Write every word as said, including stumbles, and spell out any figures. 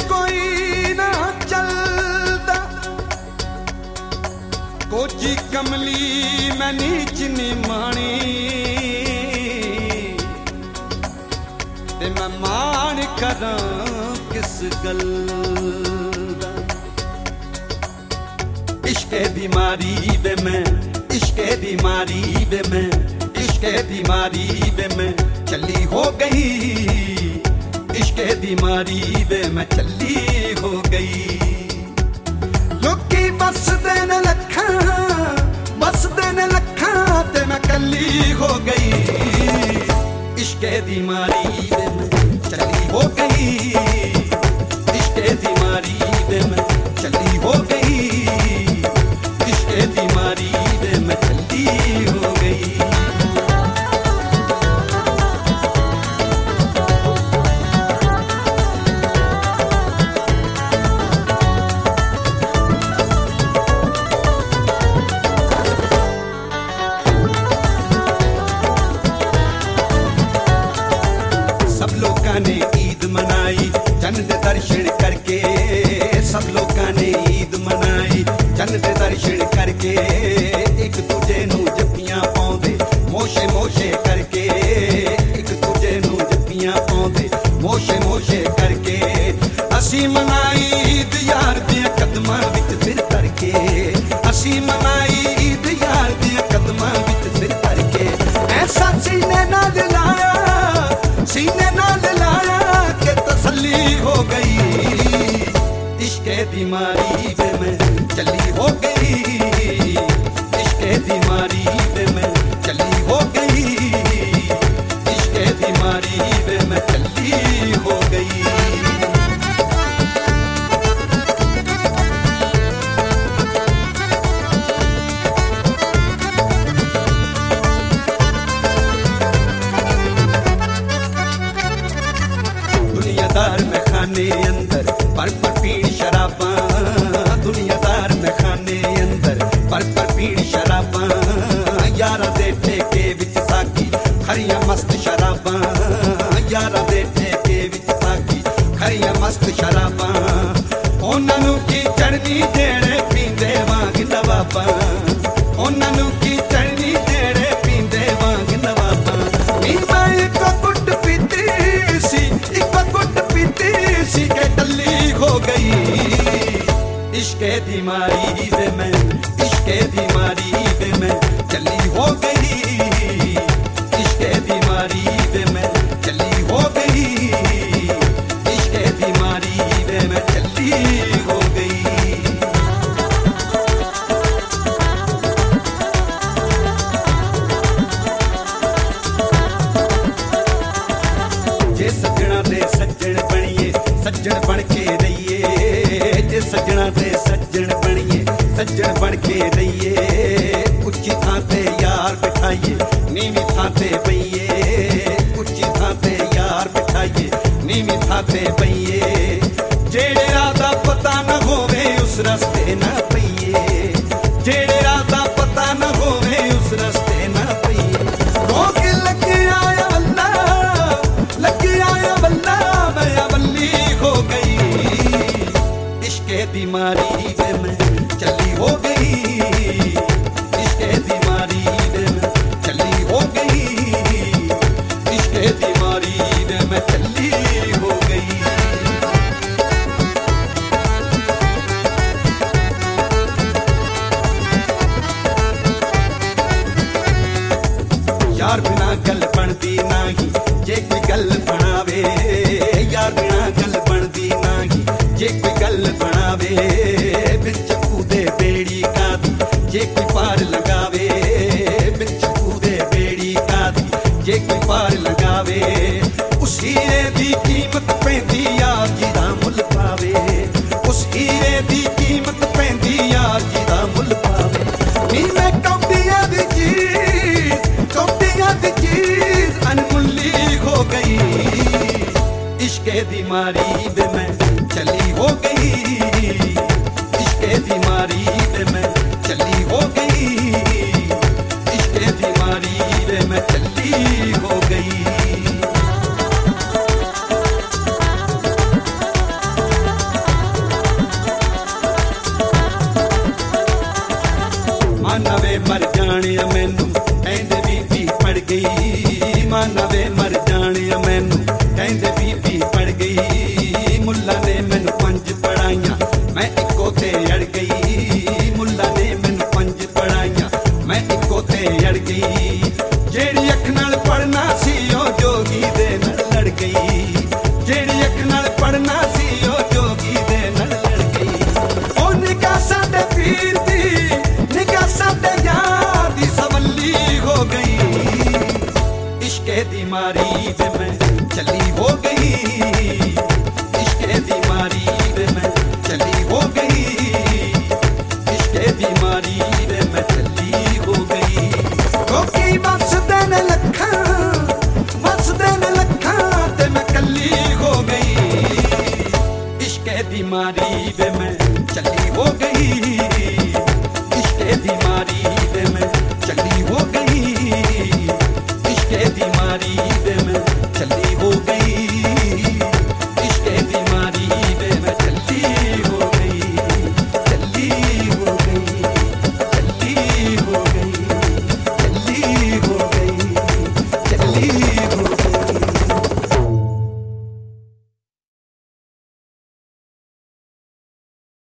कोई ना चलदा, कोची कमली मैं नीच नी मानी, ते मैं मान करां किस गल दा। इश्के दी मारी बे मैं, इश्के दी मारी बे मैं, इश्के दी मारी बे मैं चली हो गई, इश्के दी मारी बे मैं चली हो गई। लोकी बस देन लखा, बस देन लखा ते मैं कली हो गई, इश्के दी मारी बे मैं चली हो गई, इश्के दी मारी बे मैं चली हो गई, इश्के दी मारी बे मैं चली हो गई। सब लोगों ने ईद मनाई जन दे दर्शन करके, सब लोगों ने ईद मनाई जन दे दर्शन करके, एक दूजे नू जप्पियां पाउंदे मोशे मोशे करके, एक दूजे नू जप्पियां पाउंदे मोशे मोशे करके। असी मनाई ईद यार दे कदमां विच सिर धर के, असी मनाई ईद यार दे कदमां विच सिर धर के। ऐसा सीने नाल लाया, सीने नाल लाया के तसल्ली हो गई, इश्के दी मारी बे मैं चली हो गई, इश्के दी मारी बे मैं चली हो गई, इश्के दी मारी बे मैं चली हो गई। दुनियादार में खाने अंदर पर पर पीण शराबां, दुनियादार में खाने अंदर पर पर पीण शराबां, यारा दे ठेके विच साकी खरियां मस्त शराबां, यारा दे ठेके विच साकी खरियां मस्त शराबां। उन्हां नूं की चढ़नी जेड़े पींदे वांग नवाबां, उन्हां नूं की चढ़नी जेड़े पींदे वांग नवाबां। नी मैं इक गुट पीती सी, इक गुट पीती सी के टल्ली हो गई, इश्के दी मारी बे मैं, इश्के दी मारी बे मैं चली हो गई, इश्के दी मारी बे मैं चली हो गई, इश्के दी मारी बे मैं चली हो गई। जे सजना दे सज्जन बनिए सज्जन बन के रहिए, जे सजना दे सज्जन बनिए सज्जन बन के रहिए। उच्ची थां ते यार बिठाइए नीवी थां ते बइए, उच्ची थां ते यार बिठाइए नीवी थां ते बइए। जेड़े राह दा पता न होवे उस रस्ते न पइए, जेड़े राह दा पता न होवे उस रस्ते न पइए। रोक लगी आया वल्ला, लगी आया वल्ला मैं अवल्ली हो गई, इश्के दी मारी बे मैं चली हो गई, इश्के दी मारी बे मैं चली हो गई, इश्के दी मारी बे मैं चली हो गई। यार बिना गल बनदी नाही जे कोई गल बनावे, यार बिना गल बनदी नाही जे कोई गल बनावे। बिच कूदे बेड़ी कादी जे कोई पार लगावे, बिच कूदे बेड़ी कादी जे कोई पार लगावे। उस हीरे दी कीमत पैंदी यार जिदा मुल पावे, उस हीरे दी कीमत पैंदी यार जिदा मुल पावे। नी मैं कौटियां दी चीज, कौटियां दी चीज अनमुल्ली हो गई, जाने मैनू कहंदे बीबी पड़ गई माना वे मर जाने मैनू कहंदे बीबी पड़ गई मुल्ला ने मैनू पंज पढ़ाइयां मैं इको ते अड़ गई मुल्ला ने मैनू पंज पढ़ाइयां मैं इको ते अड़ गई जेड़ी अख नाल पढ़ना सी ओ जोगी दे नाल लड़ गई जेड़ी अख नाल पढ़ना सी ओ जोगी दे नाल लड़ गई ओ निगाह साडे पीर दी निगाह साडे यार दी सवली हो गई इश्के दी मारी वे मैं चली हो गई इश्के दी मारी वे मैं चली हो गई इश्के दी मारी वे मैं